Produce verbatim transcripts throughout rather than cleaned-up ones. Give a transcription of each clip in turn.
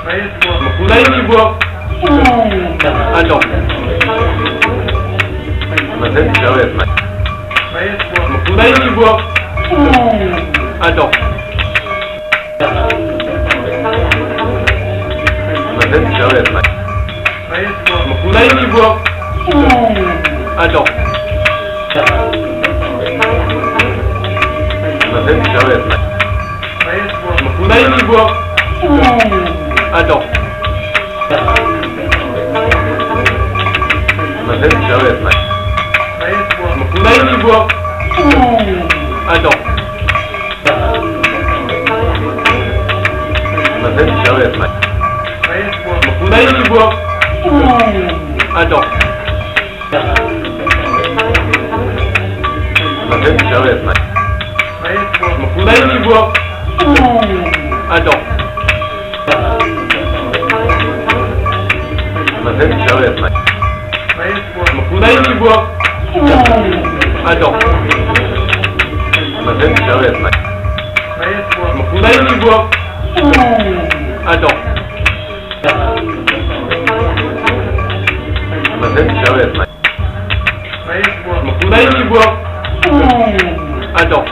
Lấy buộc. Ăn độc. Mà thế thì sao vậy mày? Lấy buộc. Ăn độc. Mà thế thì sao vậy mày? Lấy buộc. Ăn độc. Mà thế thì sao vậy mày? Lấy buộc. Ăn độc. Mà thế thì sao vậy mày? Lấy buộc. Ăn độc. Mà thế thì sao vậy mày? Lấy buộc. Ăn độc. Mà thế thì sao vậy mày? Lấy buộc. Ăn độc. Mà thế thì sao vậy mày? Lấy buộc. Ăn độc. Mà thế thì sao vậy mày? Lấy buộc. Ăn độc. Mà thế thì sao vậy mày? Lấy buộc. Ăn độc.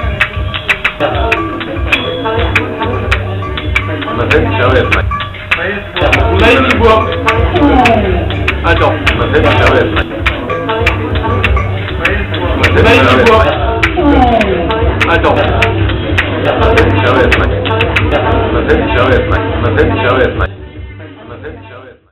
Mà thế thì sao vậy mày? Lấy buộc. Ăn độc. Mà thế thì sao vậy mày? Mà thế thì Lấy sao vậy buộc. mày? Ăn độc. Mà thế thì sao vậy mày? Mà thế thì sao vậy mày? Mà thế thì sao vậy mày?